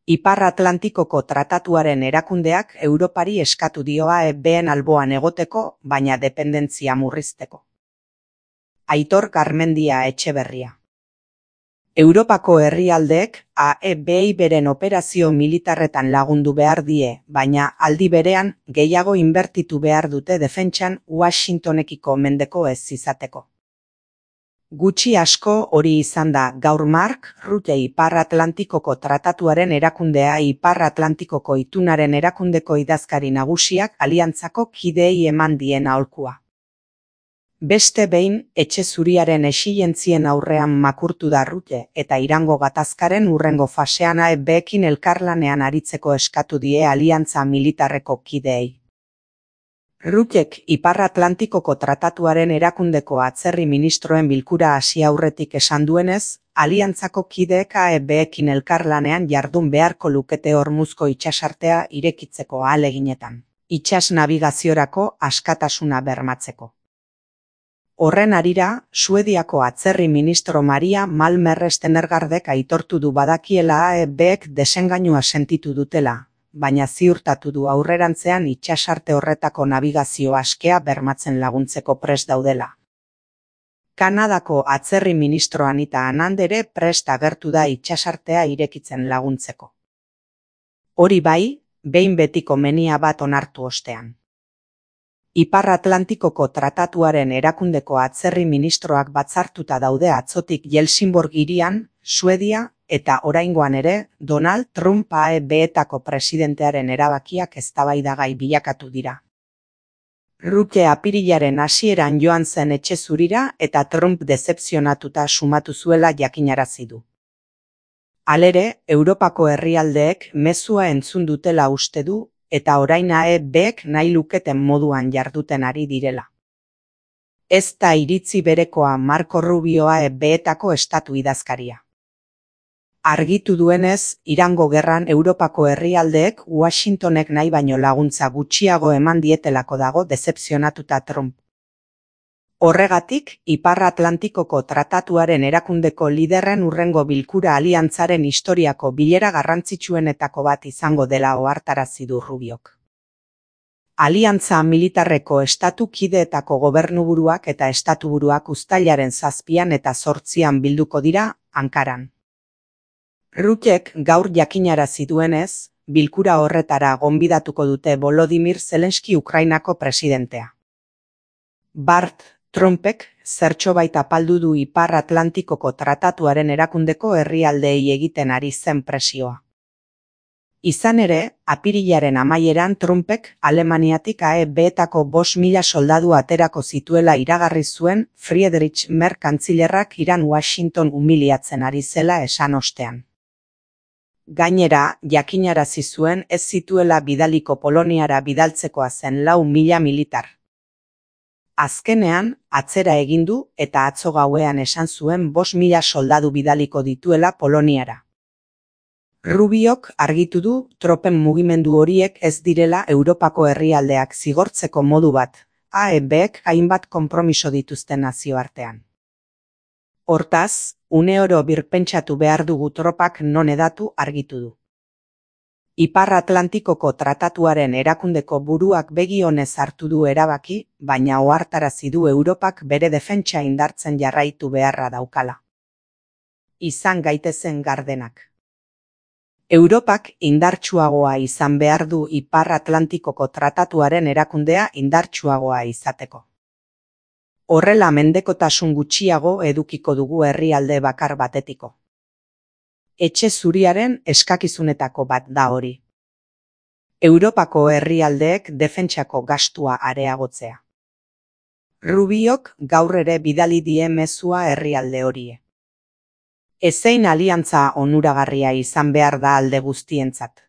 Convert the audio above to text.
Ipar Atlantikoko Tratatuaren erakundeak Europari eskatu dio AEBen alboan egoteko, baina dependentzia murrizteko. Aitor Garmendia Etxeberria. Europako herrialdeek AEBi beren operazio militarretan lagundu behar die, baina aldi berean gehiago inbertitu behar dute defentsan Washingtonekiko mendeko ez izateko. Gutxi asko hori izan da gaur Mark Rutte Ipar Atlantikoko Tratatuaren erakundea Ipar Atlantikoko itunaren erakundeko idazkari nagusiak aliantzako kideei eman dien aholkua. Beste behin, Etxe Zuriaren exigentzien aurrean makurtu da Rutte eta Irango gatazkaren hurrengo fasean AEBekin elkarlanean aritzeko eskatu die aliantza militarreko kideei. Ruttek Ipar Atlantikoko Tratatuaren erakundeko atzerri ministroen bilkura hasi aurretik esan duenez, aliantzako kideek AEBekin elkarlanean jardun beharko lukete Hormuzko itsasartea irekitzeko ahaleginetan, itsas nabigaziorako askatasuna bermatzeko. Horren harira, Suediako atzerri ministro Maria Malmer Stenergardek aitortu du badakiela AEBek desengainua sentitu dutela, baina ziurtatu du aurrerantzean itsasarte horretako nabigazio askea bermatzen laguntzeko prest daudela. Kanadako atzerri ministro Anita Anand ere prest agertu da itsasartea irekitzen laguntzeko. Hori bai, behin betiko menia bat onartu ostean. Ipar Atlantikoko Tratatuaren erakundeko atzerri ministroak batzartuta daude atzotik Helsingborg hirian, Suedia, eta oraingoan ere, Donald Trump AEBetako presidentearen erabakiak eztabaidagai bilakatu dira. Rutte apirilaren hasieran joan zen Etxe Zurira eta Trump dezepzionatuta sumatu zuela jakinarazi du. Halere, Europako herrialdeek mezua entzun dutela uste du, eta orain AEBek nahi luketen moduan jarduten ari direla. Ez da iritzi berekoa Marco Rubio AEBetako estatu idazkaria. Argitu duenez, Irango gerran Europako herrialdeek Washingtonek nahi baino laguntza gutxiago eman dietelako dago dezepzionatuta Trump. Horregatik, Ipar Atlantikoko Tratatuaren erakundeko liderren hurrengo bilkura aliantzaren historiako bilera garrantzitsuenetako bat izango dela ohartarazi du Rubiok. Aliantza militarreko estatu kideetako gobernuburuak eta estatuburuak uztailaren 7 eta 8 bilduko dira, Ankaran. Ruttek gaur jakinarazi duenez, bilkura horretara gonbidatuko dute Volodymyr Zelenski Ukrainako presidentea. Bart Trumpek zertxobait apaldu du Ipar Atlantikoko Tratatuaren erakundeko herrialdeei egiten ari zen presioa. Izan ere, apirilaren amaieran Trumpek Alemaniatik AEBetako 5.000 soldadu aterako zituela iragarri zuen Friedrich Merz kantzilerrak Iran Washington humiliatzen ari zela esan ostean. Gainera, jakinarazi zuen ez zituela bidaliko Poloniara bidaltzekoa zen 4.000 militar. Azkenean, atzera egin du eta atzo gauean esan zuen 5.000 soldadu bidaliko dituela Poloniara. Rubiok argitu du tropen mugimendu horiek ez direla Europako herrialdeak zigortzeko modu bat, AEBek hainbat konpromiso dituzten nazioartean. Hortaz, uneoro birpentsatu behar dugu tropak non edatu argitu du. Ipar Atlantikoko Tratatuaren erakundeko buruak begi onez hartu du erabaki, baina ohartarazi du Europak bere defentsa indartzen jarraitu beharra daukala. Izan gaitezen gardenak. Europak indartsuagoa izan behar du Ipar Atlantikoko Tratatuaren erakundea indartsuagoa izateko. Horrela mendekotasun gutxiago edukiko dugu herrialde bakar batetiko. Etxe Zuriaren eskakizunetako bat da hori. Europako herrialdeek defentsako gastua areagotzea. Rubiok gaur ere bidali die mezua herrialde horie. Ezein aliantza onuragarria izan behar da alde guztientzat.